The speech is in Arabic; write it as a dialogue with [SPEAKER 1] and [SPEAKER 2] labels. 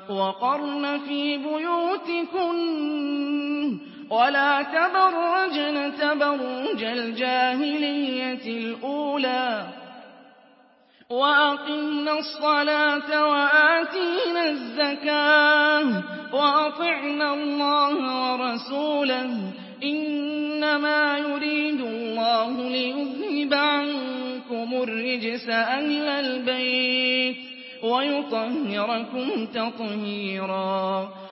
[SPEAKER 1] وَقَرْنَ فِي بُيُوتِكُنَّ وَلَا تَبَرَّجْنَ تَبَرُّجَ الْجَاهِلِيَّةِ الْأُولَىٰ وَأَقِمْنَا الصَّلَاةَ وَآتِينَا الزَّكَاةَ وَأَطِعْنَا اللَّهَ وَرَسُولَهُ ۚ إِنَّمَا يُرِيدُ اللَّهُ لِيُذْهِبَ عَنكُمُ الرِّجْسَ أَهْلَ الْبَيْتِ وَيُطَهِّرَكُمْ تَطْهِيرًا